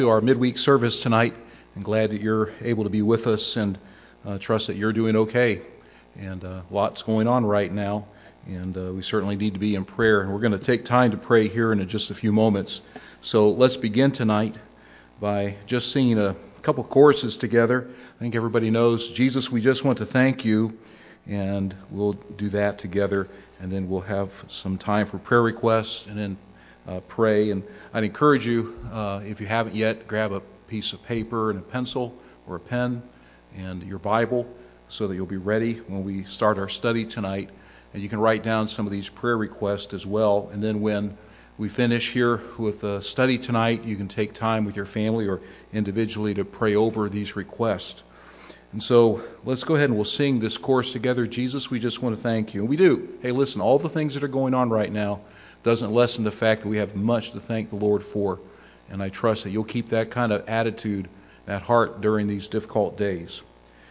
To our midweek service tonight. I'm glad that you're able to be with us, and trust that you're doing okay. And lots going on right now, and we certainly need to be in prayer. And we're going to take time to pray here in just a few moments. So let's begin tonight by just singing a couple choruses together. I think everybody knows, Jesus, we just want to thank you, and we'll do that together, and then we'll have some time for prayer requests, and then pray. And I'd encourage you, if you haven't yet, grab a piece of paper and a pencil or a pen and your Bible so that you'll be ready when we start our study tonight. And you can write down some of these prayer requests as well. And then when we finish here with the study tonight, you can take time with your family or individually to pray over these requests. And so let's go ahead and we'll sing this chorus together. Jesus, we just want to thank you. And we do. Hey, listen, all the things that are going on right now doesn't lessen the fact that we have much to thank the Lord for. And I trust that you'll keep that kind of attitude, that heart during these difficult days.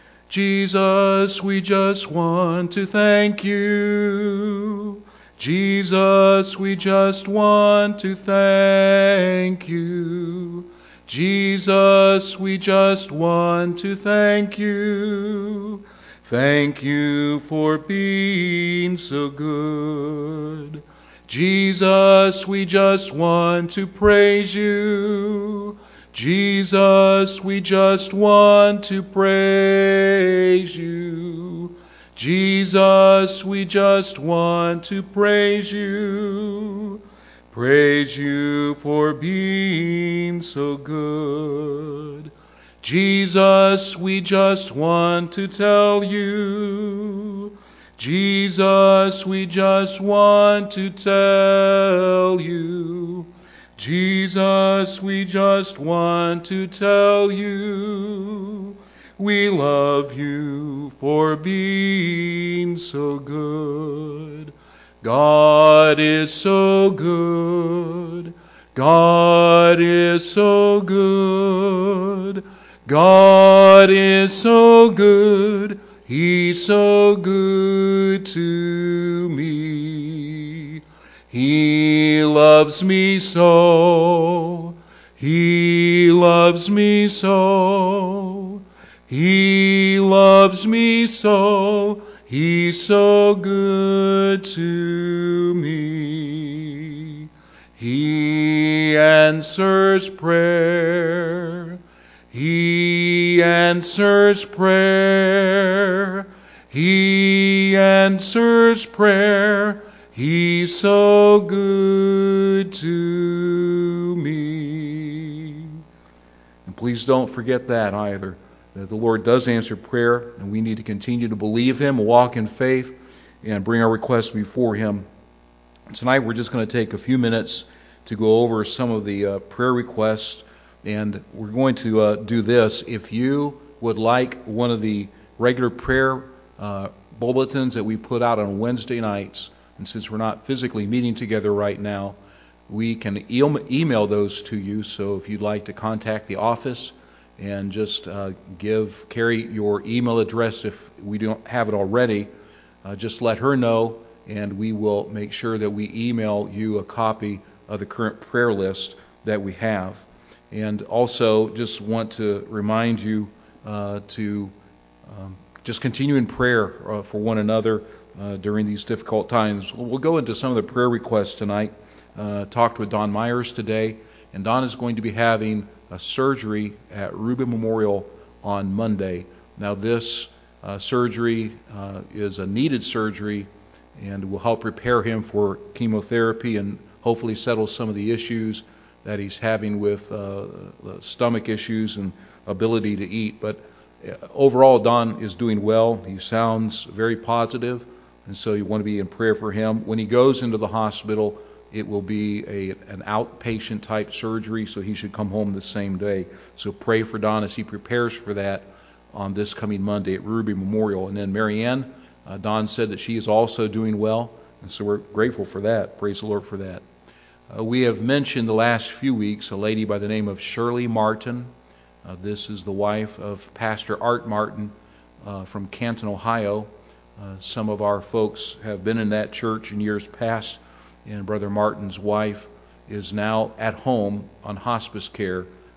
Jesus, we just want to thank you. Jesus, we just want to thank you. Jesus, we just want to thank you. Thank you for being so good. Jesus, we just want to praise you. Jesus, we just want to praise you. Jesus, we just want to praise you. Praise you for being so good. Jesus, we just want to tell you. Jesus, we just want to tell you. Jesus, we just want to tell you. We love you for being so good. God is so good. God is so good. God is so good. He's so good to me. He loves me so. He loves me so. He loves me so. He's so good to me. He answers prayer. He answers prayer. He answers prayer. He's so good to me. And please don't forget that either, that the Lord does answer prayer, and we need to continue to believe Him, walk in faith, and bring our requests before Him. Tonight we're just going to take a few minutes to go over some of the prayer requests, and we're going to do this. If you would like one of the regular prayer bulletins that we put out on Wednesday nights, and since we're not physically meeting together right now, we can email those to you. So if you'd like to contact the office and just carry your email address if we don't have it already, just let her know, and we will make sure that we email you a copy of the current prayer list that we have. And also just want to remind you to just continue in prayer for one another during these difficult times. We'll go into some of the prayer requests tonight. Talked with Don Myers today, and Don is going to be having a surgery at Ruby Memorial on Monday. Now this surgery is a needed surgery and will help prepare him for chemotherapy and hopefully settle some of the issues that he's having with stomach issues and ability to eat. But overall, Don is doing well. He sounds very positive, and so you want to be in prayer for him. When he goes into the hospital, it will be an outpatient type surgery, so he should come home the same day. So pray for Don as he prepares for that on this coming Monday at Ruby Memorial. And then Marianne, Don said that she is also doing well, and so we're grateful for that. Praise the Lord for that. We have mentioned the last few weeks a lady by the name of Shirley Martin. This is the wife of Pastor Art Martin from Canton, Ohio. Some of our folks have been in that church in years past, and Brother Martin's wife is now at home on hospice care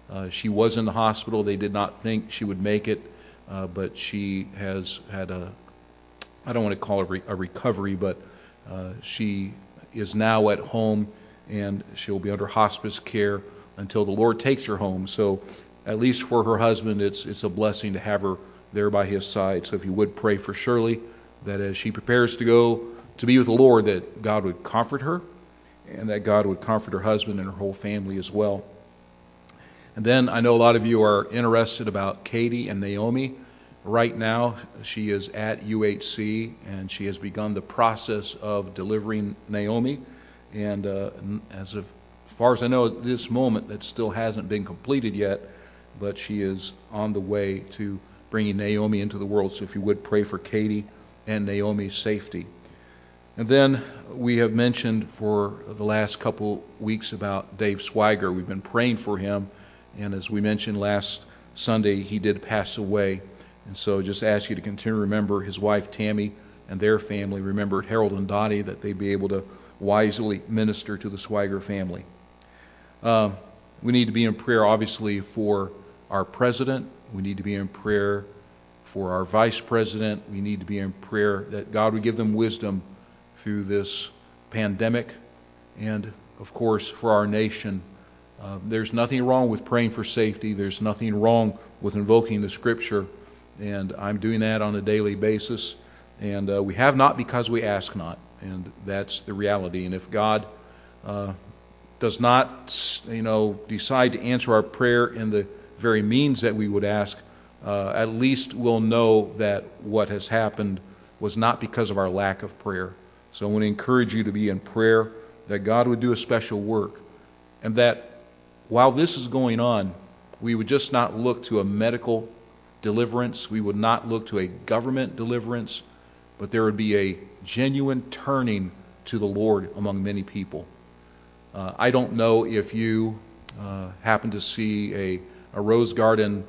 She was in the hospital. They did not think she would make it, but she has had I don't want to call it a recovery, but she is now at home, and she'll be under hospice care until the Lord takes her home. So at least for her husband, it's a blessing to have her there by his side. So if you would pray for Shirley, that as she prepares to go to be with the Lord, that God would comfort her, and that God would comfort her husband and her whole family as well. And then I know a lot of you are interested about Katie and Naomi. Right now, she is at UHC, and she has begun the process of delivering Naomi. And as far as I know, at this moment, that still hasn't been completed yet, but she is on the way to bringing Naomi into the world. So if you would pray for Katie and Naomi's safety. And then we have mentioned for the last couple weeks about Dave Swiger. We've been praying for him, and as we mentioned last Sunday, he did pass away. And so just ask you to continue to remember his wife Tammy and their family. Remember Harold and Dottie, that they be able to wisely minister to the Swiger family. We need to be in prayer, obviously, for our president. We need to be in prayer for our vice president. We need to be in prayer that God would give them wisdom through this pandemic. And, of course, for our nation. There's nothing wrong with praying for safety. There's nothing wrong with invoking the Scripture. And I'm doing that on a daily basis. And we have not because we ask not. And that's the reality. And if God does not, decide to answer our prayer in the very means that we would ask, at least we'll know that what has happened was not because of our lack of prayer. So I want to encourage you to be in prayer, that God would do a special work, and that while this is going on, we would just not look to a medical deliverance. We would not look to a government deliverance, but there would be a genuine turning to the Lord among many people. I don't know if you happen to see a Rose Garden,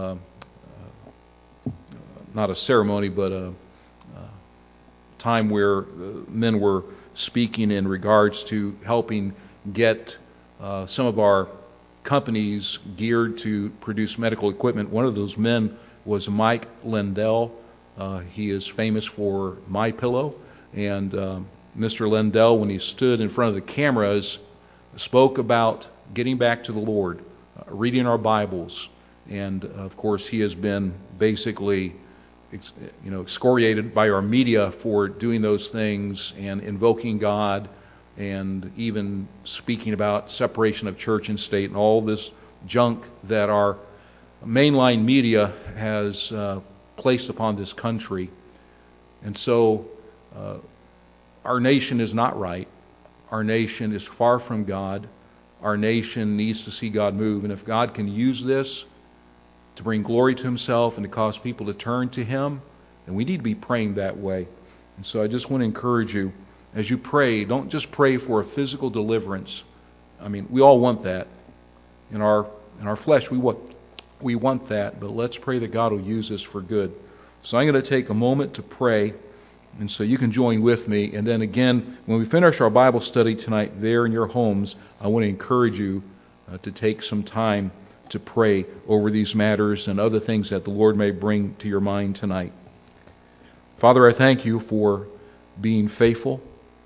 not a ceremony, but a time where men were speaking in regards to helping get some of our companies geared to produce medical equipment. One of those men was Mike Lindell. He is famous for MyPillow. And Mr. Lindell, when he stood in front of the cameras, spoke about getting back to the Lord, reading our Bibles. And, of course, he has been basically excoriated by our media for doing those things and invoking God, and even speaking about separation of church and state and all this junk that our mainline media has placed upon this country. And so our nation is not right. Our nation is far from God. Our nation needs to see God move. And if God can use this to bring glory to himself and to cause people to turn to him, then we need to be praying that way. And so I just want to encourage you, as you pray, don't just pray for a physical deliverance. I mean, we all want that. In our flesh, we want that, but let's pray that God will use this for good. So I'm going to take a moment to pray, and so you can join with me. And then again, when we finish our Bible study tonight there in your homes, I want to encourage you to take some time to pray over these matters and other things that the Lord may bring to your mind tonight. Father, I thank you for being faithful.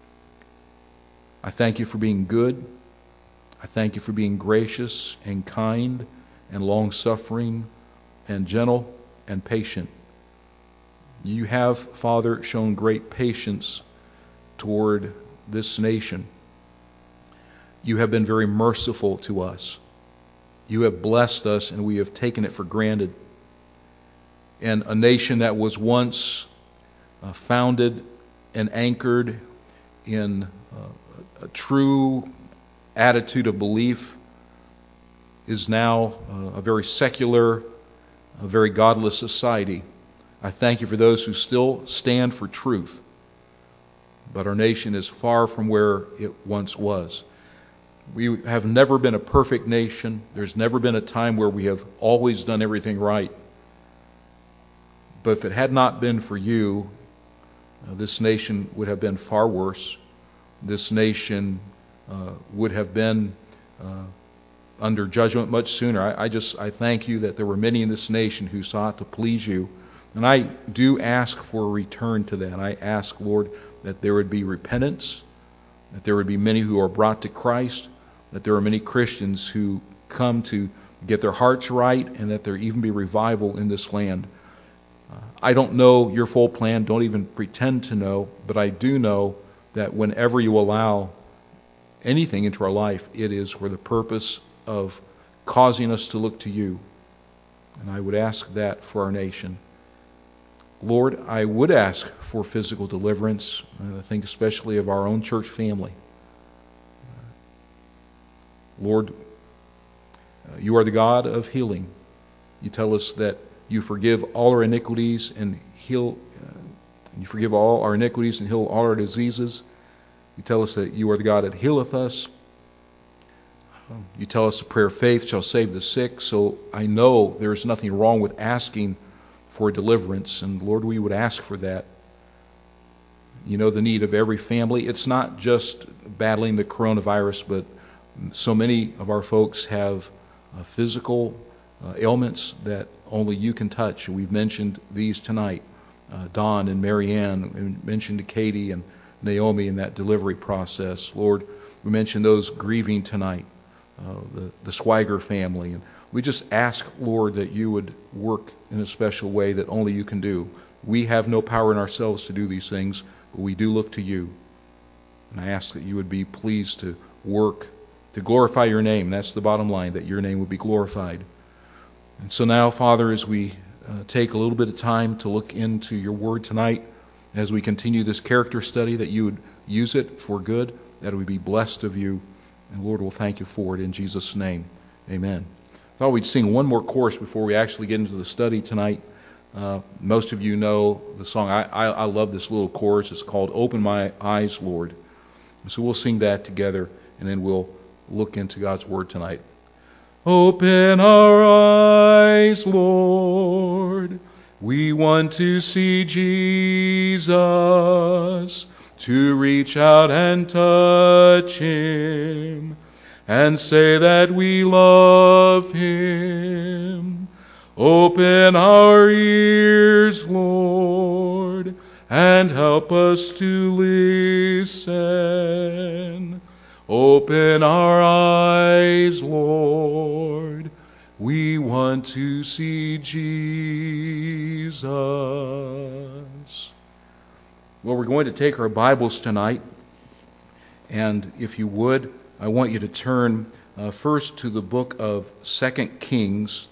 I thank you for being good. I thank you for being gracious and kind and long-suffering and gentle and patient. You have, Father, shown great patience toward this nation. You have been very merciful to us. You have blessed us, and we have taken it for granted. And a nation that was once founded and anchored in a true attitude of belief is now a very secular, a very godless society. I thank you for those who still stand for truth. But our nation is far from where it once was. We have never been a perfect nation. There's never been a time where we have always done everything right. But if it had not been for you, this nation would have been far worse. This nation would have been under judgment much sooner. I thank you that there were many in this nation who sought to please you. And I do ask for a return to that. I ask, Lord, that there would be repentance, that there would be many who are brought to Christ, that there are many Christians who come to get their hearts right, and that there even be revival in this land. I don't know your full plan, don't even pretend to know, but I do know that whenever you allow anything into our life, it is for the purpose of causing us to look to you. And I would ask that for our nation. Lord, I would ask for physical deliverance. I think especially of our own church family. Lord, you are the God of healing. You tell us that you forgive all our iniquities and heal. You forgive all our iniquities and heal all our diseases. You tell us that you are the God that healeth us. You tell us the prayer of faith shall save the sick. So I know there is nothing wrong with asking for deliverance, and Lord, we would ask for that. You know the need of every family. It's not just battling the coronavirus, but so many of our folks have physical ailments that only you can touch. We've mentioned these tonight. Don and Marianne, and mentioned Katie and Naomi in that delivery process. Lord, we mentioned those grieving tonight, the Swiger family. And we just ask, Lord, that you would work in a special way that only you can do. We have no power in ourselves to do these things, but we do look to you. And I ask that you would be pleased to work to glorify your name. That's the bottom line, that your name would be glorified. And so now, Father, as we take a little bit of time to look into your word tonight, as we continue this character study, that you would use it for good, that we be blessed of you. And Lord, we'll thank you for it in Jesus' name. Amen. I thought we'd sing one more chorus before we actually get into the study tonight. Most of you know the song. I love this little chorus. It's called Open My Eyes, Lord. So we'll sing that together, and then we'll look into God's word tonight. Open our eyes, Lord. We want to see Jesus, to reach out and touch him, and say that we love him. Open our ears, Lord, and help us to listen. Open our eyes, Lord. We want to see Jesus. Well, we're going to take our Bibles tonight, and if you would, I want you to turn first to the book of 2 Kings,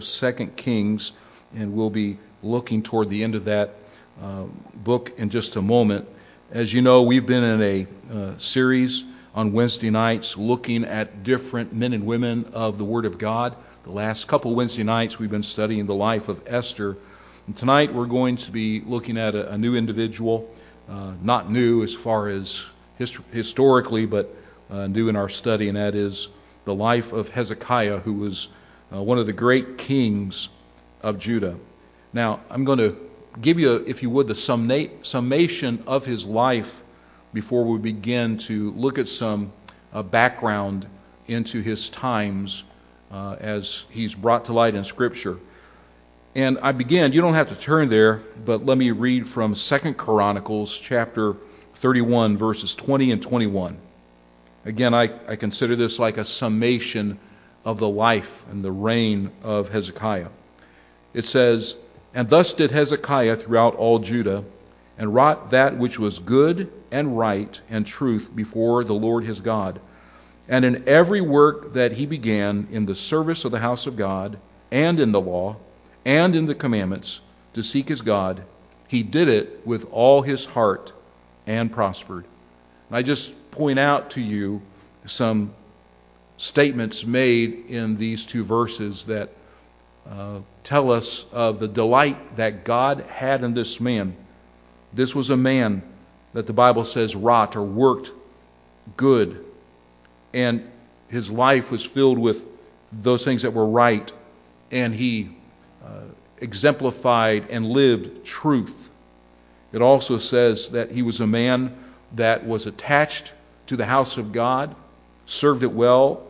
and we'll be looking toward the end of that book in just a moment. As you know, we've been in a series on Wednesday nights looking at different men and women of the Word of God. The last couple Wednesday nights we've been studying the life of Esther. And tonight we're going to be looking at a new individual, not new as far as historically, but new in our study, and that is the life of Hezekiah, who was one of the great kings of Judah. Now, I'm going to give you, if you would, the summation of his life before we begin to look at some background into his times as he's brought to light in Scripture. And I begin, you don't have to turn there, but let me read from 2 Chronicles chapter 31, verses 20 and 21. Again, I consider this like a summation of the life and the reign of Hezekiah. It says, "And thus did Hezekiah throughout all Judah, and wrought that which was good and right and truth before the Lord his God. And in every work that he began in the service of the house of God, and in the law, and in the commandments, to seek his God, he did it with all his heart and prospered." And I just point out to you some statements made in these two verses that tell us of the delight that God had in this man. This was a man that the Bible says wrought or worked good, and his life was filled with those things that were right, and he exemplified and lived truth. It also says that he was a man that was attached to the house of God, served it well.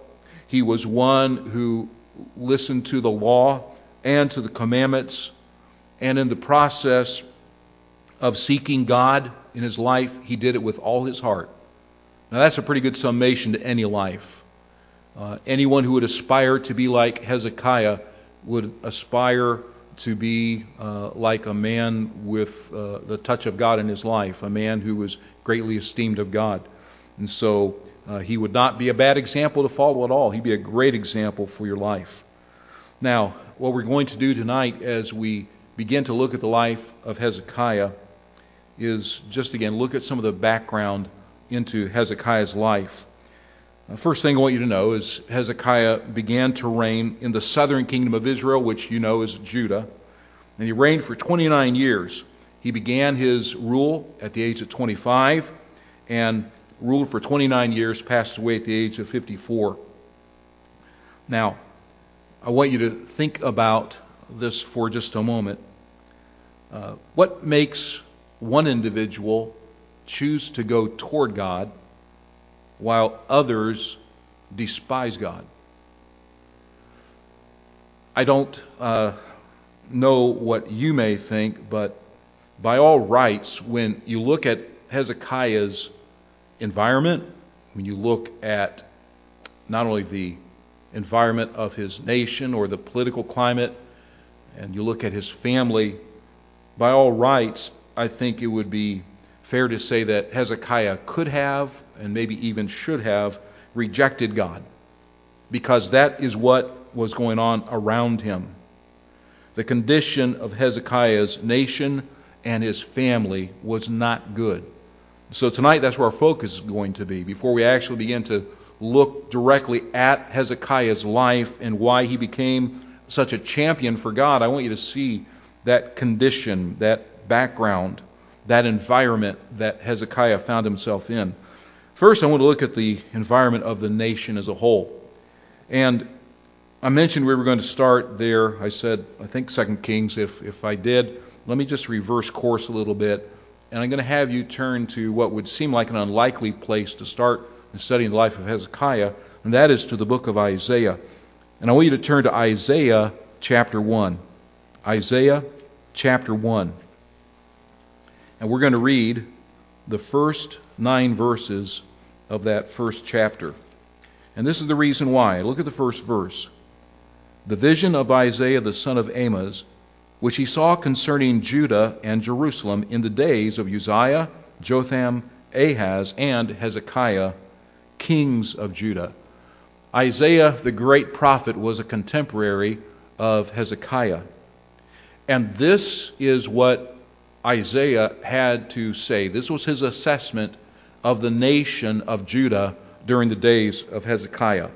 He was one who listened to the law and to the commandments, and in the process of seeking God in his life, he did it with all his heart. Now that's a pretty good summation to any life. Anyone who would aspire to be like Hezekiah would aspire to be like a man with the touch of God in his life, a man who was greatly esteemed of God. And so he would not be a bad example to follow at all. He'd be a great example for your life. Now, what we're going to do tonight as we begin to look at the life of Hezekiah is just again look at some of the background into Hezekiah's life. First thing I want you to know is Hezekiah began to reign in the southern kingdom of Israel, which you know is Judah. And he reigned for 29 years. He began his rule at the age of 25 and ruled for 29 years, passed away at the age of 54. Now, I want you to think about this for just a moment. What makes one individual choose to go toward God while others despise God? I don't know what you may think, but by all rights, when you look at Hezekiah's environment, when you look at not only the environment of his nation or the political climate, and you look at his family, by all rights, I think it would be fair to say that Hezekiah could have, and maybe even should have, rejected God, because that is what was going on around him. The condition of Hezekiah's nation and his family was not good. So tonight, that's where our focus is going to be. Before we actually begin to look directly at Hezekiah's life and why he became such a champion for God, I want you to see that condition, that background, that environment that Hezekiah found himself in. First, I want to look at the environment of the nation as a whole. And I mentioned we were going to start there. I said, I think 2 Kings. If I did, let me just reverse course a little bit. And I'm going to have you turn to what would seem like an unlikely place to start in studying the life of Hezekiah, and that is to the book of Isaiah. And I want you to turn to Isaiah chapter 1. Isaiah chapter 1. And we're going to read the first 9 verses of that first chapter. And this is the reason why. Look at the first verse. The vision of Isaiah the son of Amoz, which he saw concerning Judah and Jerusalem in the days of Uzziah, Jotham, Ahaz, and Hezekiah, kings of Judah. Isaiah, the great prophet, was a contemporary of Hezekiah. And this is what Isaiah had to say. This was his assessment of the nation of Judah during the days of Hezekiah.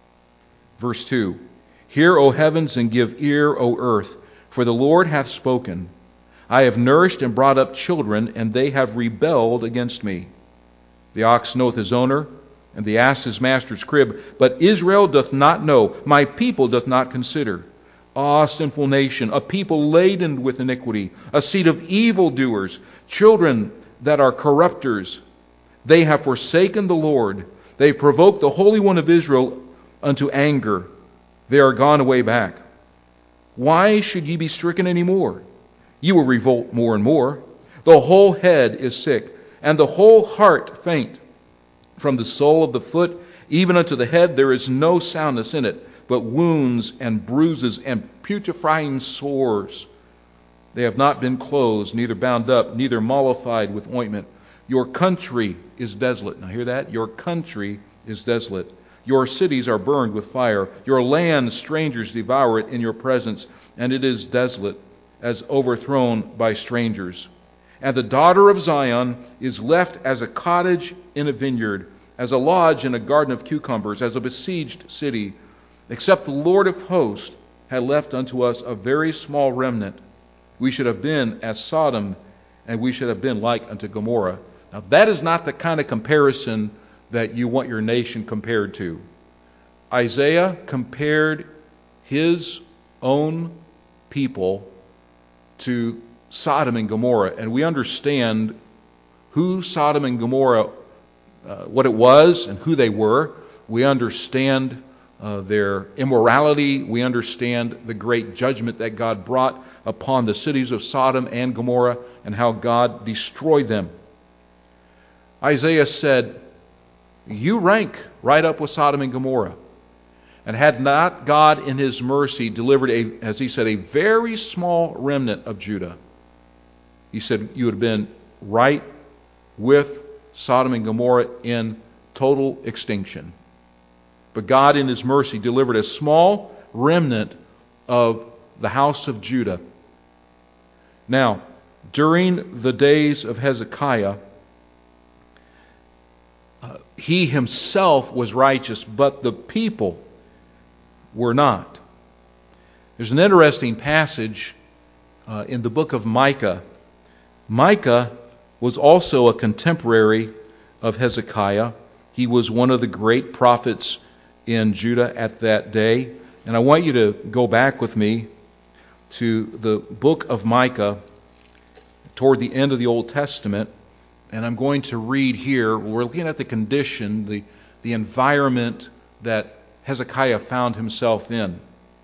Verse 2. Hear, O heavens, and give ear, O earth, for the Lord hath spoken. I have nourished and brought up children, and they have rebelled against me. The ox knoweth his owner, and the ass his master's crib. But Israel doth not know, my people doth not consider. Ah, sinful nation, a people laden with iniquity, a seed of evildoers, children that are corrupters. They have forsaken the Lord. They have provoked the Holy One of Israel unto anger. They are gone away back. Why should ye be stricken any more? Ye will revolt more and more. The whole head is sick, and the whole heart faint. From the sole of the foot even unto the head there is no soundness in it, but wounds and bruises and putrefying sores. They have not been closed, neither bound up, neither mollified with ointment. Your country is desolate. Now hear that? Your country is desolate. Your cities are burned with fire. Your land strangers devour it in your presence, and it is desolate, as overthrown by strangers. And the daughter of Zion is left as a cottage in a vineyard, as a lodge in a garden of cucumbers, as a besieged city. Except the Lord of hosts had left unto us a very small remnant, we should have been as Sodom, and we should have been like unto Gomorrah. Now that is not the kind of comparison that you want your nation compared to. Isaiah compared his own people to Sodom and Gomorrah, and we understand who Sodom and Gomorrah, what it was and who they were. We understand their immorality. We understand the great judgment that God brought upon the cities of Sodom and Gomorrah and how God destroyed them. Isaiah said, you rank right up with Sodom and Gomorrah. And had not God in his mercy delivered, as he said, a very small remnant of Judah, he said you would have been right with Sodom and Gomorrah in total extinction. But God in his mercy delivered a small remnant of the house of Judah. Now, during the days of Hezekiah, he himself was righteous, but the people were not. There's an interesting passage in the book of Micah. Micah was also a contemporary of Hezekiah. He was one of the great prophets in Judah at that day. And I want you to go back with me to the book of Micah toward the end of the Old Testament. And I'm going to read here, we're looking at the condition, the environment that Hezekiah found himself in.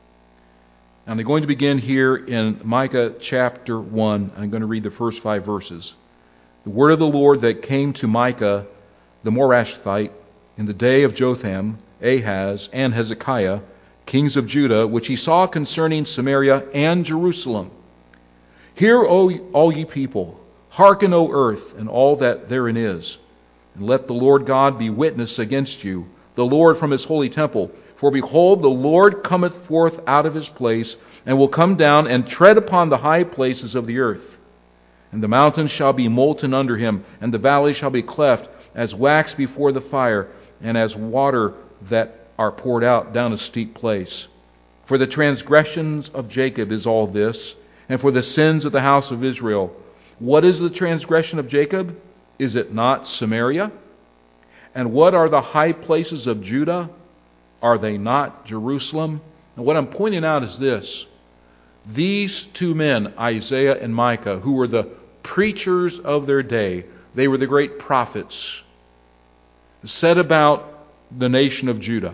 And I'm going to begin here in Micah chapter 1. I'm going to read the first 5 verses. The word of the Lord that came to Micah the Morashthite in the day of Jotham, Ahaz, and Hezekiah, kings of Judah, which he saw concerning Samaria and Jerusalem. Hear, O all ye people, hearken, O earth, and all that therein is, and let the Lord God be witness against you, the Lord from his holy temple. For behold, the Lord cometh forth out of his place, and will come down and tread upon the high places of the earth. And the mountains shall be molten under him, and the valleys shall be cleft, as wax before the fire, and as water that are poured out down a steep place. For the transgressions of Jacob is all this, and for the sins of the house of Israel. What is the transgression of Jacob? Is it not Samaria? And what are the high places of Judah? Are they not Jerusalem? And what I'm pointing out is this. These two men, Isaiah and Micah, who were the preachers of their day, they were the great prophets, said about the nation of Judah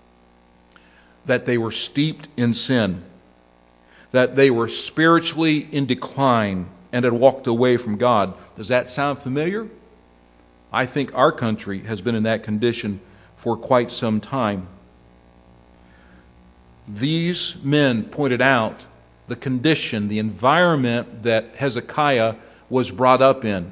that they were steeped in sin, that they were spiritually in decline and had walked away from God. Does that sound familiar? I think our country has been in that condition for quite some time. These men pointed out the condition, the environment that Hezekiah was brought up in.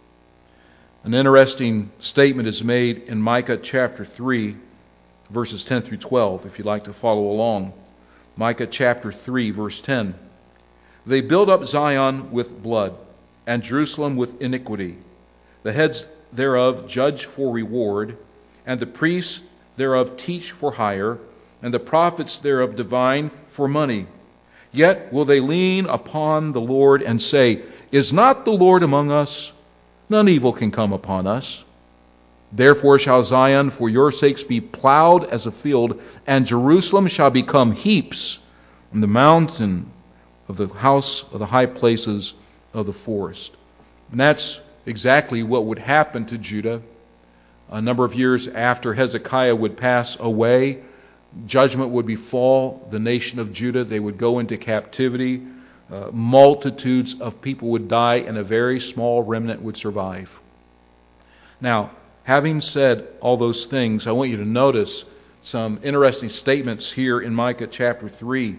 An interesting statement is made in Micah chapter 3, verses 10 through 12, if you'd like to follow along. Micah chapter 3, verse 10. They build up Zion with blood, and Jerusalem with iniquity. The heads thereof judge for reward, and the priests thereof teach for hire, and the prophets thereof divine for money. Yet will they lean upon the Lord and say, Is not the Lord among us? None evil can come upon us. Therefore shall Zion for your sakes be plowed as a field, and Jerusalem shall become heaps, and the mountain of the house of the high places of the forest. And that's exactly what would happen to Judah. A number of years after Hezekiah would pass away, judgment would befall the nation of Judah. They would go into captivity. Multitudes of people would die, and a very small remnant would survive. Now, having said all those things, I want you to notice some interesting statements here in Micah chapter 3.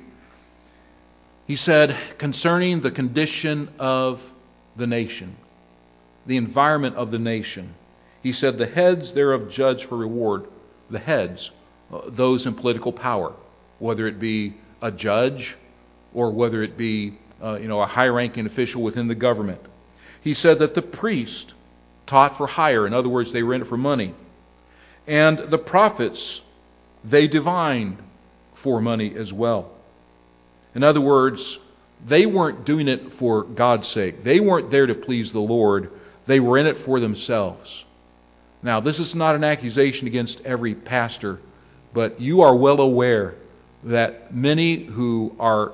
He said, concerning the condition of the nation, the environment of the nation, he said, the heads thereof judge for reward. The heads, those in political power, whether it be a judge or whether it be a high-ranking official within the government. He said that the priest taught for hire. In other words, they were in it for money. And the prophets, they divined for money as well. In other words, they weren't doing it for God's sake. They weren't there to please the Lord. They were in it for themselves. Now, this is not an accusation against every pastor, but you are well aware that many who are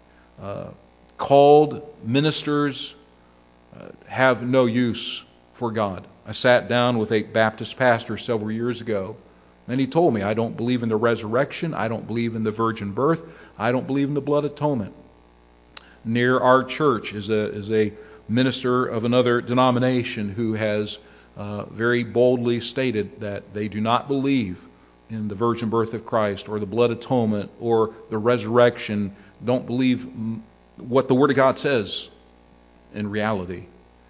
called ministers have no use for God. I sat down with a Baptist pastor several years ago, And he told me, I don't believe in the resurrection. I don't believe in the virgin birth. I don't believe in the blood atonement. Near our church is a minister of another denomination who has very boldly stated that they do not believe in the virgin birth of Christ or the blood atonement or the resurrection, don't believe what the Word of God says in reality.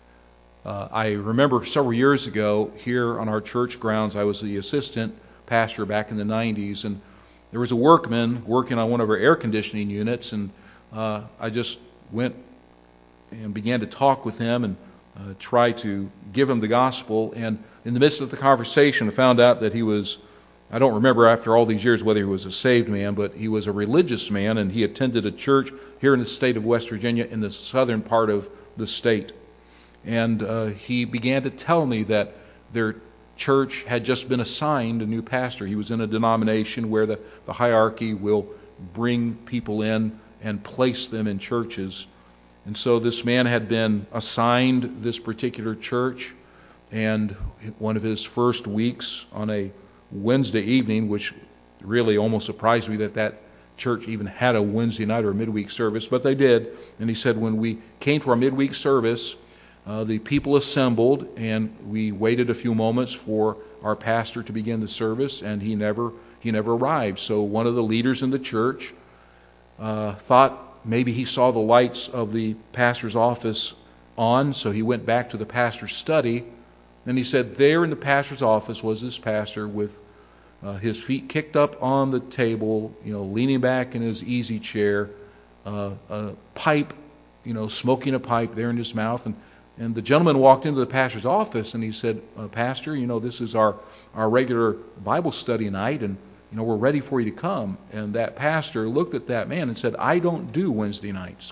I remember several years ago here on our church grounds, I was the assistant pastor back in the 90s, and there was a workman working on one of our air conditioning units, and I just went and began to talk with him and try to give him the gospel. And in the midst of the conversation, I found out that he was, I don't remember after all these years whether he was a saved man, but he was a religious man, and he attended a church here in the state of West Virginia in the southern part of the state. And he began to tell me that their church had just been assigned a new pastor. He was in a denomination where the hierarchy will bring people in and place them in churches. And so this man had been assigned this particular church, and one of his first weeks on a Wednesday evening, which really almost surprised me that church even had a Wednesday night or a midweek service, but they did. And he said when we came to our midweek service, the people assembled, and we waited a few moments for our pastor to begin the service, and he never arrived. So one of the leaders in the church thought maybe he saw the lights of the pastor's office on, so he went back to the pastor's study. And he said there in the pastor's office was this pastor with his feet kicked up on the table, leaning back in his easy chair, a pipe, smoking a pipe there in his mouth. And the gentleman walked into the pastor's office and he said, Pastor, this is our regular Bible study night, and we're ready for you to come. And that pastor looked at that man and said, I don't do Wednesday nights.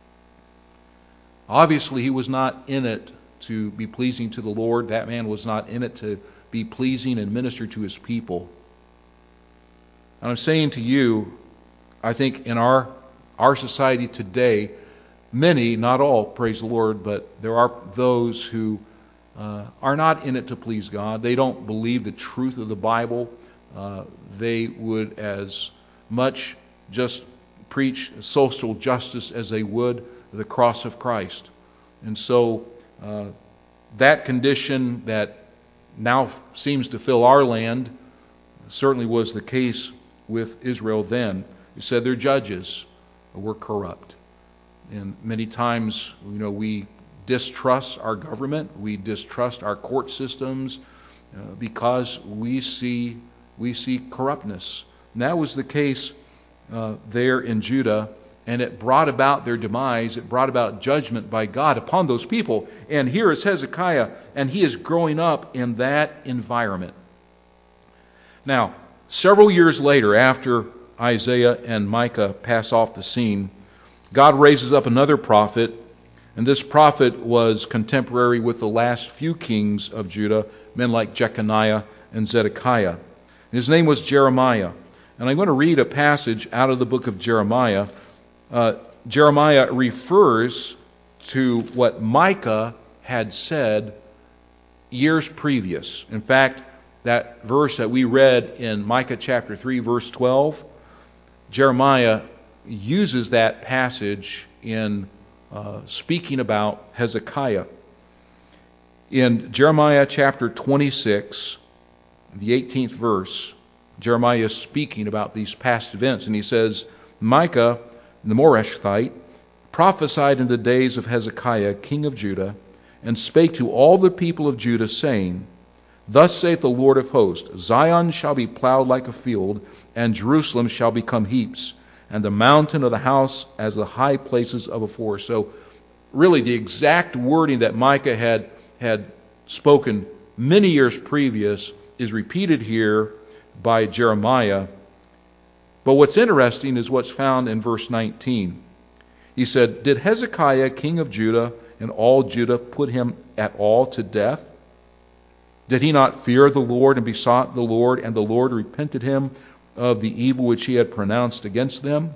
Obviously, he was not in it to be pleasing to the Lord. That man was not in it to be pleasing and minister to his people. And I'm saying to you, I think in our society today, many, not all, praise the Lord, but there are those who are not in it to please God. They don't believe the truth of the Bible. They would as much just preach social justice as they would the cross of Christ. And so that condition that now seems to fill our land certainly was the case with Israel then. He said their judges were corrupt. And many times, we distrust our government, we distrust our court systems because we see corruptness. And that was the case there in Judah, and it brought about their demise. It brought about judgment by God upon those people. And here is Hezekiah, and he is growing up in that environment. Now, several years later, after Isaiah and Micah pass off the scene, God raises up another prophet, and this prophet was contemporary with the last few kings of Judah, men like Jeconiah and Zedekiah. His name was Jeremiah. And I'm going to read a passage out of the book of Jeremiah. Jeremiah refers to what Micah had said years previous. In fact, that verse that we read in Micah chapter 3, verse 12, Jeremiah uses that passage in speaking about Hezekiah. In Jeremiah chapter 26, the 18th verse, Jeremiah is speaking about these past events, and he says, Micah, the Moreshthite, prophesied in the days of Hezekiah, king of Judah, and spake to all the people of Judah, saying, Thus saith the Lord of hosts, Zion shall be plowed like a field, and Jerusalem shall become heaps, and the mountain of the house as the high places of a forest. So really the exact wording that Micah had spoken many years previous is repeated here by Jeremiah. But what's interesting is what's found in verse 19. He said, Did Hezekiah, king of Judah, and all Judah put him at all to death? Did he not fear the Lord and besought the Lord, and the Lord repented him of the evil which he had pronounced against them?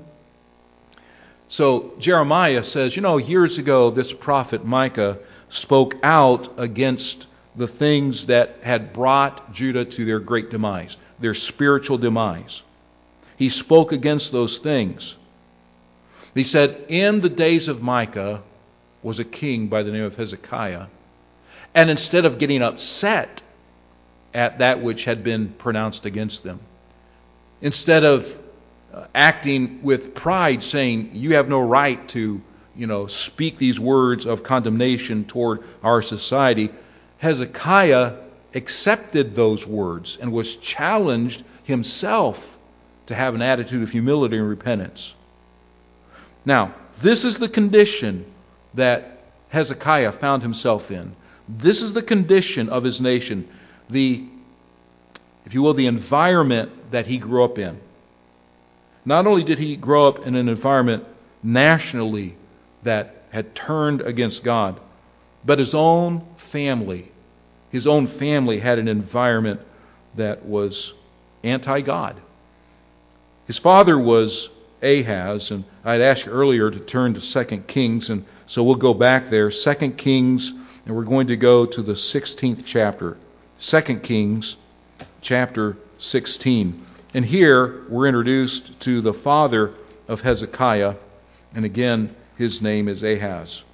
So Jeremiah says, years ago this prophet Micah spoke out against the things that had brought Judah to their great demise, their spiritual demise. He spoke against those things. He said, in the days of Micah was a king by the name of Hezekiah. And instead of getting upset at that which had been pronounced against them, instead of acting with pride, saying, you have no right to, speak these words of condemnation toward our society, Hezekiah accepted those words and was challenged himself to have an attitude of humility and repentance. Now, this is the condition that Hezekiah found himself in. This is the condition of his nation, the environment that he grew up in. Not only did he grow up in an environment nationally that had turned against God, but his own family had an environment that was anti-God. His father was Ahaz, and I had asked you earlier to turn to 2 Kings, and so we'll go back there. 2 Kings, and we're going to go to the 16th chapter. 2 Kings, chapter 16. And here we're introduced to the father of Hezekiah, and again, his name is Ahaz.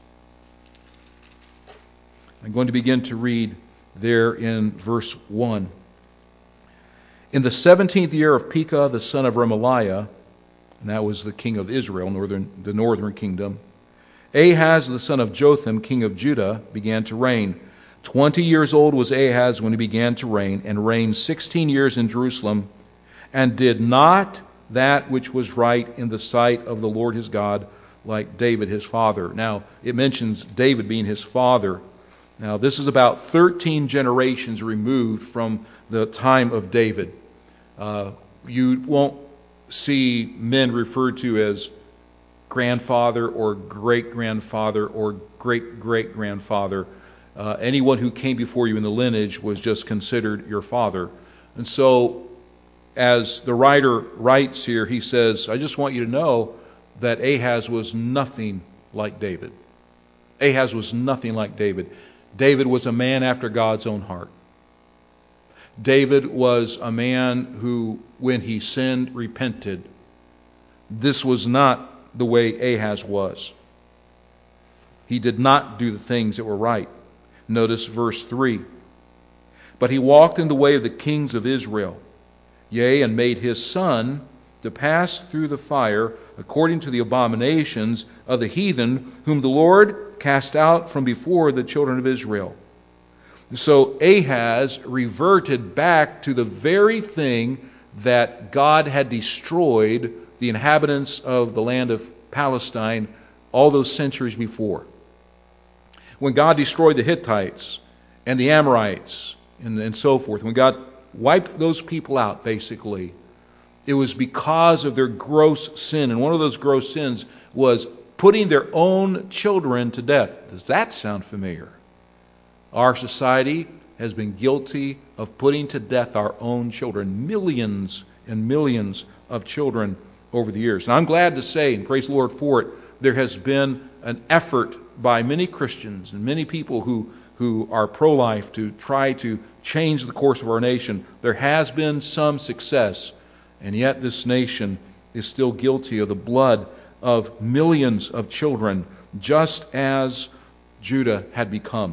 I'm going to begin to read there in verse 1. In the 17th year of Pekah, the son of Remaliah, and that was the king of Israel, the northern kingdom, Ahaz, the son of Jotham, king of Judah, began to reign. 20 years old was Ahaz when he began to reign, and reigned 16 years in Jerusalem, and did not that which was right in the sight of the Lord his God, like David his father. Now, it mentions David being his father. Now, this is about 13 generations removed from the time of David. You won't see men referred to as grandfather or great-grandfather or great-great-grandfather. Anyone who came before you in the lineage was just considered your father. And so, as the writer writes here, he says, I just want you to know that Ahaz was nothing like David. Ahaz was nothing like David. David was a man after God's own heart. David was a man who, when he sinned, repented. This was not the way Ahaz was. He did not do the things that were right. Notice verse 3. But he walked in the way of the kings of Israel, yea, and made his son to pass through the fire according to the abominations of the heathen, whom the Lord cast out from before the children of Israel. So Ahaz reverted back to the very thing that God had destroyed the inhabitants of the land of Palestine all those centuries before. When God destroyed the Hittites and the Amorites and so forth, when God wiped those people out, basically, it was because of their gross sin. And one of those gross sins was putting their own children to death. Does that sound familiar? Our society has been guilty of putting to death our own children. Millions and millions of children over the years. And I'm glad to say, and praise the Lord for it, there has been an effort by many Christians and many people who are pro-life to try to change the course of our nation. There has been some success, and yet this nation is still guilty of the blood of millions of children, just as Judah had become.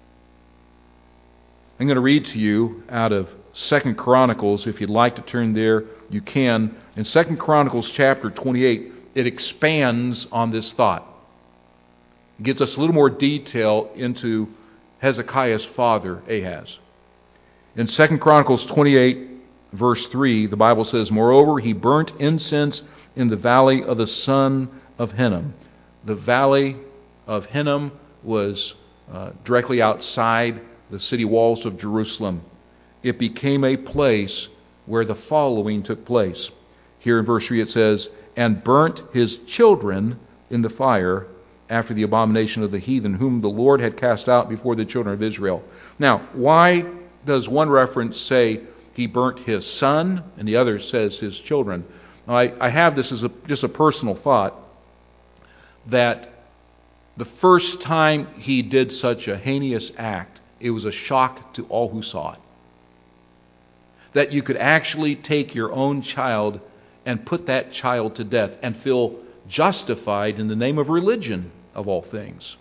I'm going to read to you out of 2 Chronicles. If you'd like to turn there, you can. In 2 Chronicles chapter 28, it expands on this thought. It gives us a little more detail into Hezekiah's father, Ahaz. In 2 Chronicles 28, verse 3, the Bible says, Moreover, he burnt incense in the valley of the son of Hinnom. The valley of Hinnom was directly outside the city walls of Jerusalem. It became a place where the following took place. Here in verse 3 it says, and burnt his children in the fire after the abomination of the heathen, whom the Lord had cast out before the children of Israel. Now, why does one reference say he burnt his son and the other says his children? Now, I have this as just a personal thought, that the first time he did such a heinous act, it was a shock to all who saw it. That you could actually take your own child and put that child to death and feel justified in the name of religion, of all things.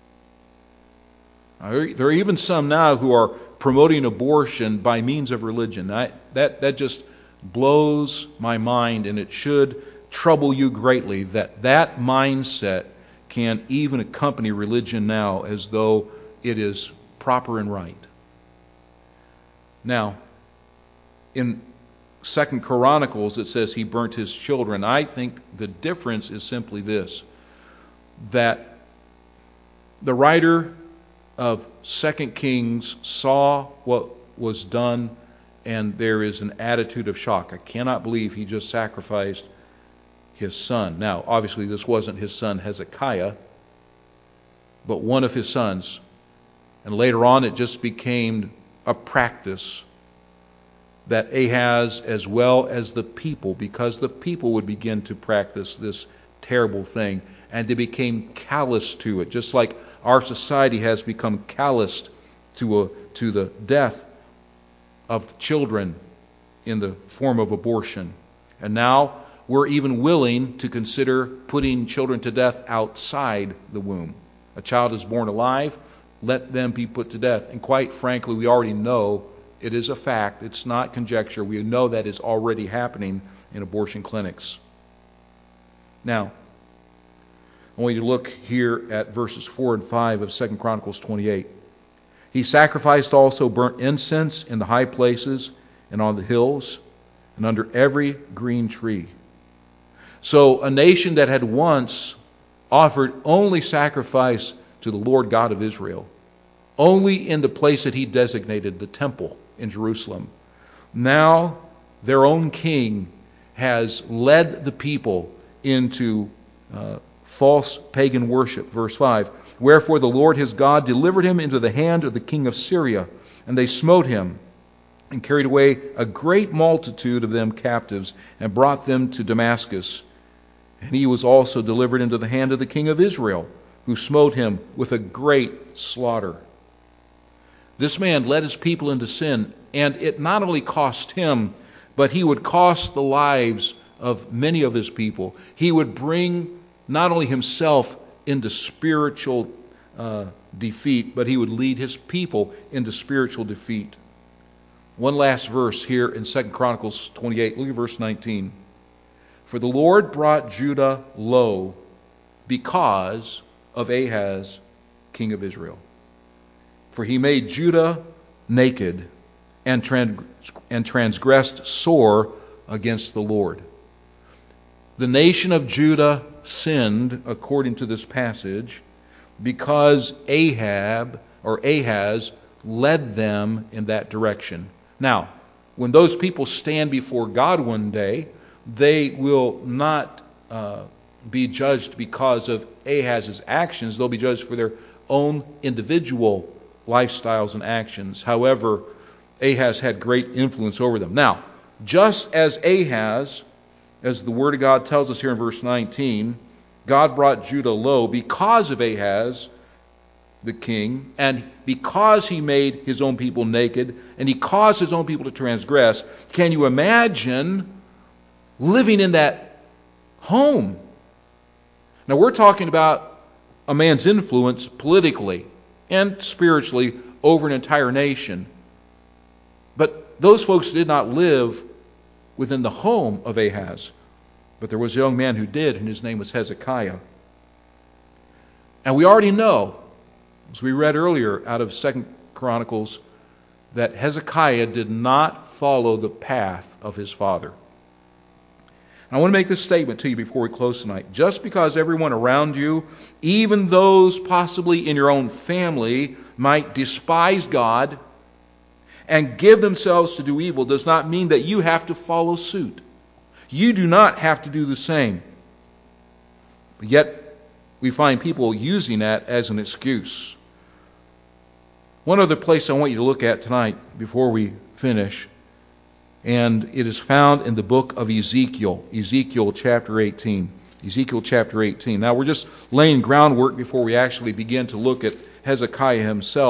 There are even some now who are promoting abortion by means of religion. That just blows my mind, and it should trouble you greatly that mindset can even accompany religion now as though it is proper and right. Now, in 2 Chronicles, it says he burnt his children. I think the difference is simply this, that the writer of 2 Kings saw what was done, and there is an attitude of shock. I cannot believe he just sacrificed his son. Now, obviously, this wasn't his son Hezekiah, but one of his sons. And later on, it just became a practice that Ahaz, as well as the people, because the people would begin to practice this terrible thing, and they became callous to it, just like our society has become calloused to the death of children in the form of abortion. And now we're even willing to consider putting children to death outside the womb. A child is born alive, let them be put to death. And quite frankly, we already know it is a fact. It's not conjecture. We know that is already happening in abortion clinics. Now, I want you to look here at verses 4 and 5 of 2 Chronicles 28. He sacrificed also burnt incense in the high places and on the hills and under every green tree. So a nation that had once offered only sacrifice to the Lord God of Israel, only in the place that he designated, the temple in Jerusalem. Now their own king has led the people into false pagan worship. Verse 5, wherefore the Lord his God delivered him into the hand of the king of Syria, and they smote him, and carried away a great multitude of them captives, and brought them to Damascus. And he was also delivered into the hand of the king of Israel, who smote him with a great slaughter. This man led his people into sin, and it not only cost him, but he would cost the lives of many of his people. He would bring not only himself into spiritual defeat, but he would lead his people into spiritual defeat. One last verse here in 2 Chronicles 28. Look at verse 19. For the Lord brought Judah low because of Ahaz, king of Israel. For he made Judah naked and transgressed sore against the Lord. The nation of Judah sinned, according to this passage, because Ahaz led them in that direction. Now, when those people stand before God one day, they will not be judged because of Ahaz's actions. They'll be judged for their own individual lifestyles and actions. However, Ahaz had great influence over them. Now, just as Ahaz, as the Word of God tells us here in verse 19, God brought Judah low because of Ahaz, the king, and because he made his own people naked, and he caused his own people to transgress. Can you imagine living in that home? Now, we're talking about a man's influence politically and spiritually over an entire nation. But those folks did not live within the home of Ahaz. But there was a young man who did, and his name was Hezekiah. And we already know, as we read earlier out of 2 Chronicles, that Hezekiah did not follow the path of his father. I want to make this statement to you before we close tonight. Just because everyone around you, even those possibly in your own family, might despise God and give themselves to do evil, does not mean that you have to follow suit. You do not have to do the same. But yet, we find people using that as an excuse. One other place I want you to look at tonight before we finish, and it is found in the book of Ezekiel, Ezekiel chapter 18. Ezekiel chapter 18. Now, we're just laying groundwork before we actually begin to look at Hezekiah himself.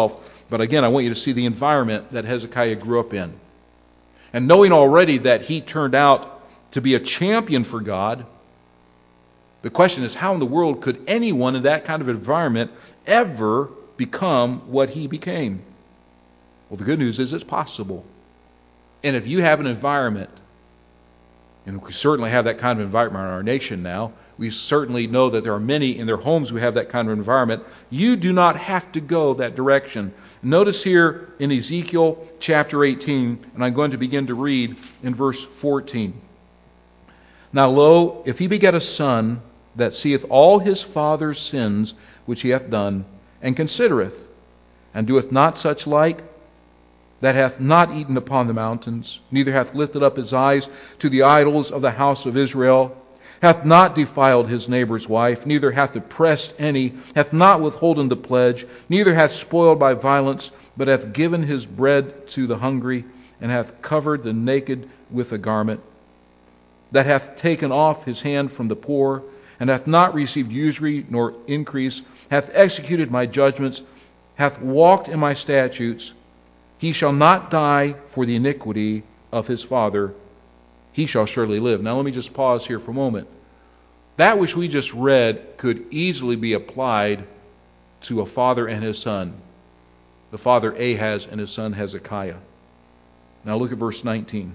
But again, I want you to see the environment that Hezekiah grew up in. And knowing already that he turned out to be a champion for God, the question is, how in the world could anyone in that kind of environment ever become what he became? Well, the good news is it's possible. And if you have an environment, and we certainly have that kind of environment in our nation now, we certainly know that there are many in their homes who have that kind of environment, you do not have to go that direction. Notice here in Ezekiel chapter 18, and I'm going to begin to read in verse 14. Now lo, if he beget a son that seeth all his father's sins which he hath done, and considereth, and doeth not such like, that hath not eaten upon the mountains, neither hath lifted up his eyes to the idols of the house of Israel, hath not defiled his neighbor's wife, neither hath oppressed any, hath not withholden the pledge, neither hath spoiled by violence, but hath given his bread to the hungry, and hath covered the naked with a garment, that hath taken off his hand from the poor, and hath not received usury nor increase, hath executed my judgments, hath walked in my statutes, he shall not die for the iniquity of his father. He shall surely live. Now let me just pause here for a moment. That which we just read could easily be applied to a father and his son. The father Ahaz and his son Hezekiah. Now look at verse 19.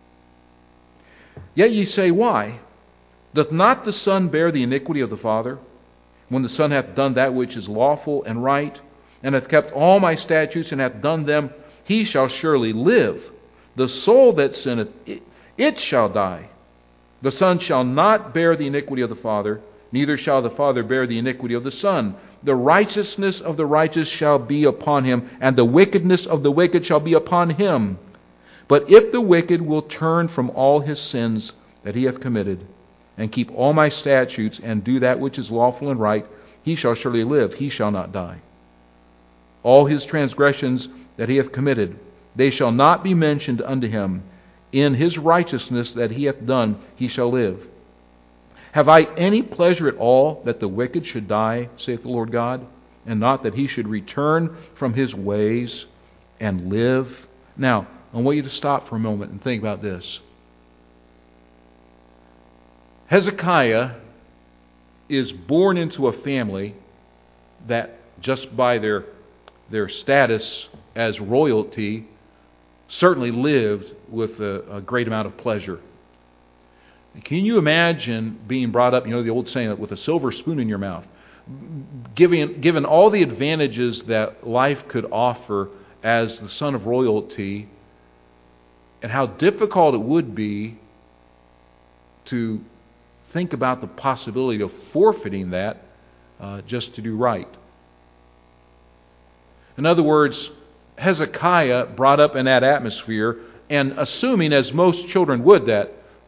Yet ye say, why? Doth not the son bear the iniquity of the father? When the son hath done that which is lawful and right, and hath kept all my statutes, and hath done them, he shall surely live. The soul that sinneth, it shall die. The son shall not bear the iniquity of the father, neither shall the father bear the iniquity of the son. The righteousness of the righteous shall be upon him, and the wickedness of the wicked shall be upon him. But if the wicked will turn from all his sins that he hath committed, and keep all my statutes, and do that which is lawful and right, he shall surely live, he shall not die. All his transgressions that he hath committed, they shall not be mentioned unto him. In his righteousness that he hath done, he shall live. Have I any pleasure at all that the wicked should die, saith the Lord God, and not that he should return from his ways and live? Now, I want you to stop for a moment and think about this. Hezekiah is born into a family that, just by their status as royalty, certainly lived with a great amount of pleasure. Can you imagine being brought up, the old saying, with a silver spoon in your mouth, given all the advantages that life could offer as the son of royalty, and how difficult it would be to think about the possibility of forfeiting that just to do right. In other words, Hezekiah brought up in that atmosphere, and assuming, as most children would, that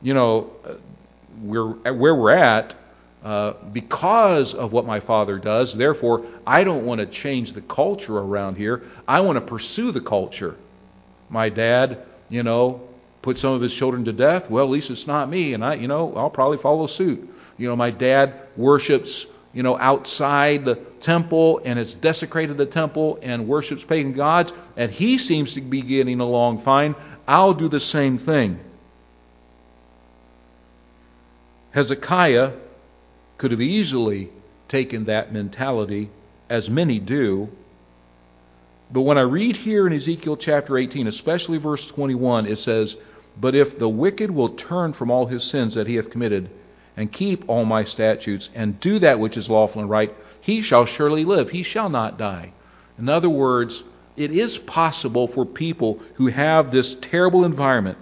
where we're at because of what my father does, therefore I don't want to change the culture around here. I want to pursue the culture. My dad, put some of his children to death. Well, at least it's not me, and I'll probably follow suit. My dad worships outside the temple, and has desecrated the temple and worships pagan gods, and he seems to be getting along fine. I'll do the same thing. Hezekiah could have easily taken that mentality, as many do. But when I read here in Ezekiel chapter 18, especially verse 21, it says, "But if the wicked will turn from all his sins that he hath committed, and keep all my statutes, and do that which is lawful and right, he shall surely live, he shall not die." In other words, it is possible for people who have this terrible environment,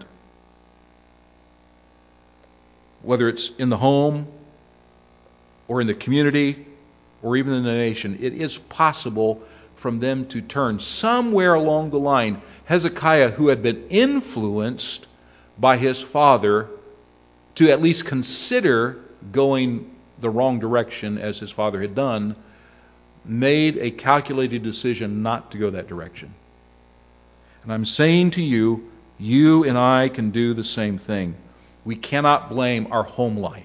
whether it's in the home, or in the community, or even in the nation, it is possible from them to turn somewhere along the line. Hezekiah, who had been influenced by his father to at least consider going the wrong direction as his father had done, made a calculated decision not to go that direction. And I'm saying to you, you and I can do the same thing. We cannot blame our home life.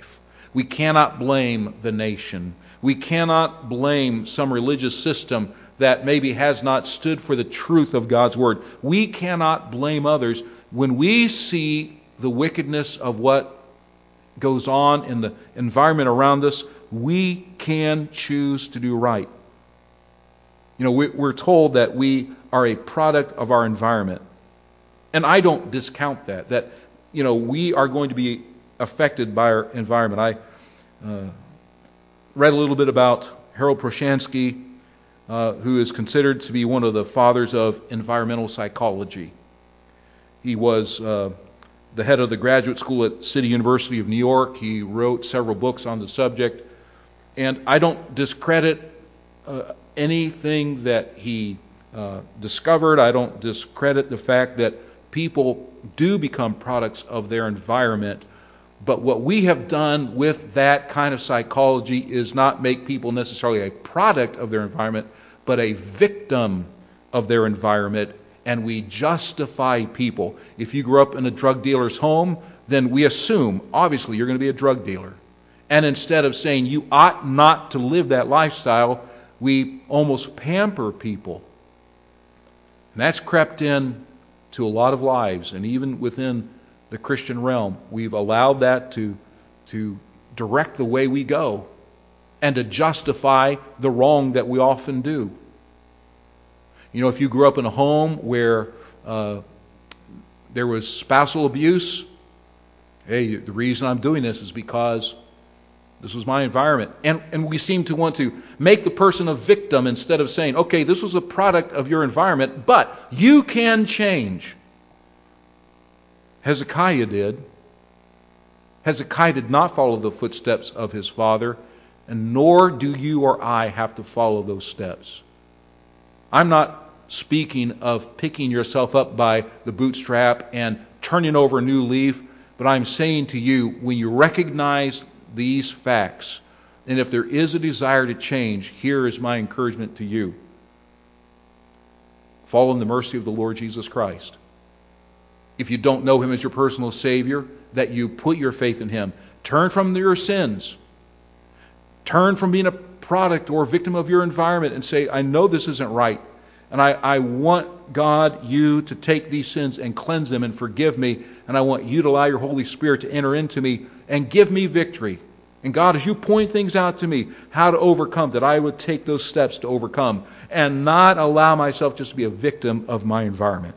We cannot blame the nation. We cannot blame some religious system that maybe has not stood for the truth of God's Word. We cannot blame others. When we see the wickedness of what goes on in the environment around us, we can choose to do right. We're told that we are a product of our environment. And I don't discount that we are going to be affected by our environment. I read a little bit about Harold Proshansky, who is considered to be one of the fathers of environmental psychology. He was the head of the graduate school at City University of New York. He wrote several books on the subject. And I don't discredit anything that he discovered. I don't discredit the fact that people do become products of their environment. But what we have done with that kind of psychology is not make people necessarily a product of their environment, but a victim of their environment. And we justify people. If you grew up in a drug dealer's home, then we assume, obviously, you're going to be a drug dealer. And instead of saying you ought not to live that lifestyle, we almost pamper people. And that's crept in to a lot of lives. And even within the Christian realm, we've allowed that to direct the way we go and to justify the wrong that we often do. If you grew up in a home where there was spousal abuse, hey, the reason I'm doing this is because this was my environment. And we seem to want to make the person a victim instead of saying, okay, this was a product of your environment, but you can change. Hezekiah did. Hezekiah did not follow the footsteps of his father, and nor do you or I have to follow those steps. I'm not speaking of picking yourself up by the bootstrap and turning over a new leaf, but I'm saying to you, when you recognize these facts, and if there is a desire to change, here is my encouragement to you. Follow in the mercy of the Lord Jesus Christ. If you don't know Him as your personal Savior, that you put your faith in Him. Turn from your sins. Turn from being a product or a victim of your environment and say, I know this isn't right. And I want God, you, to take these sins and cleanse them and forgive me. And I want you to allow your Holy Spirit to enter into me and give me victory. And God, as you point things out to me, how to overcome, that I would take those steps to overcome and not allow myself just to be a victim of my environment.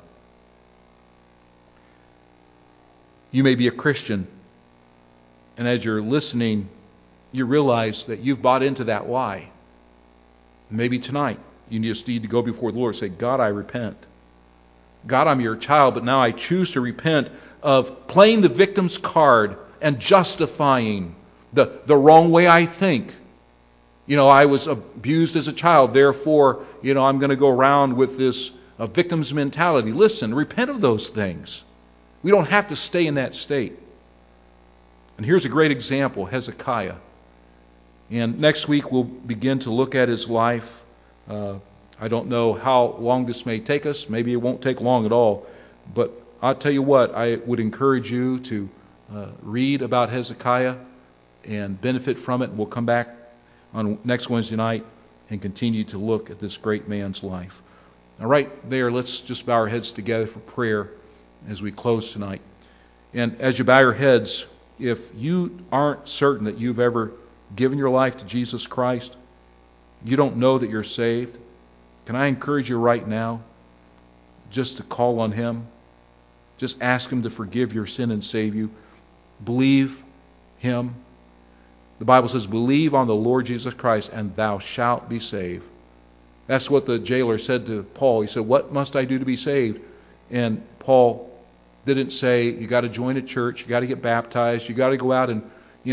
You may be a Christian, and as you're listening, you realize that you've bought into that lie. Maybe tonight you just need to go before the Lord and say, God, I repent. God, I'm your child, but now I choose to repent of playing the victim's card and justifying the wrong way I think. I was abused as a child, therefore, I'm going to go around with this victim's mentality. Listen, repent of those things. We don't have to stay in that state. And here's a great example, Hezekiah. And next week we'll begin to look at his life. I don't know how long this may take us. Maybe it won't take long at all. But I'll tell you what, I would encourage you to read about Hezekiah and benefit from it. We'll come back on next Wednesday night and continue to look at this great man's life. All right, there, let's just bow our heads together for prayer as we close tonight. And as you bow your heads, if you aren't certain that you've ever given your life to Jesus Christ, you don't know that you're saved, can I encourage you right now just to call on Him? Just ask Him to forgive your sin and save you. Believe Him. The Bible says, believe on the Lord Jesus Christ and thou shalt be saved. That's what the jailer said to Paul. He said, what must I do to be saved? And Paul didn't say, you got to join a church, you got to get baptized, you got to go out and,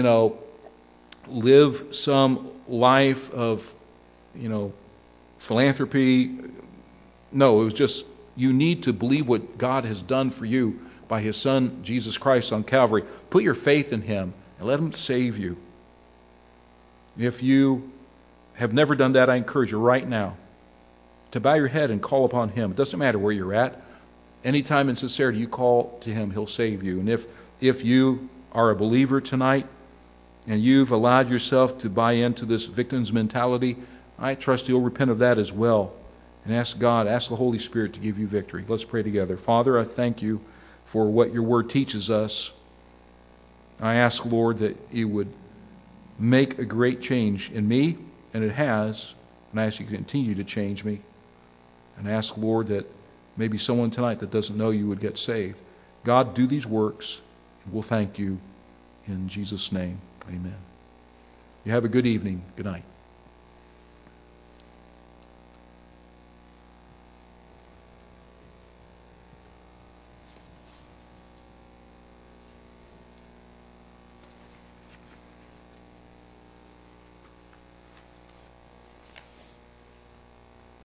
live some life of, philanthropy. No, it was just, you need to believe what God has done for you by His Son, Jesus Christ, on Calvary. Put your faith in Him and let Him save you. If you have never done that, I encourage you right now to bow your head and call upon Him. It doesn't matter where you're at. Anytime in sincerity you call to Him, He'll save you. And if you are a believer tonight, and you've allowed yourself to buy into this victim's mentality, I trust you'll repent of that as well and ask God, ask the Holy Spirit to give you victory. Let's pray together. Father, I thank you for what your word teaches us. I ask, Lord, that you would make a great change in me, and it has, and I ask you to continue to change me. And I ask, Lord, that maybe someone tonight that doesn't know you would get saved. God, do these works, and we'll thank you in Jesus' name. Amen. You have a good evening. Good night.